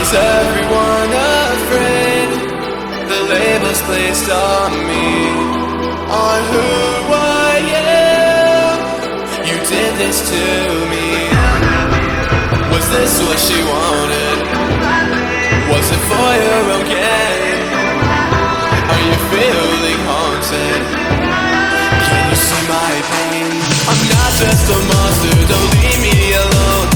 Is everyone afraid? The labels placed on me are who I am. You did this to me. Was this what she wanted? Was it for your own gain? Are you feeling haunted? Can you see my pain? I'm not just a monster, don't leave me alone.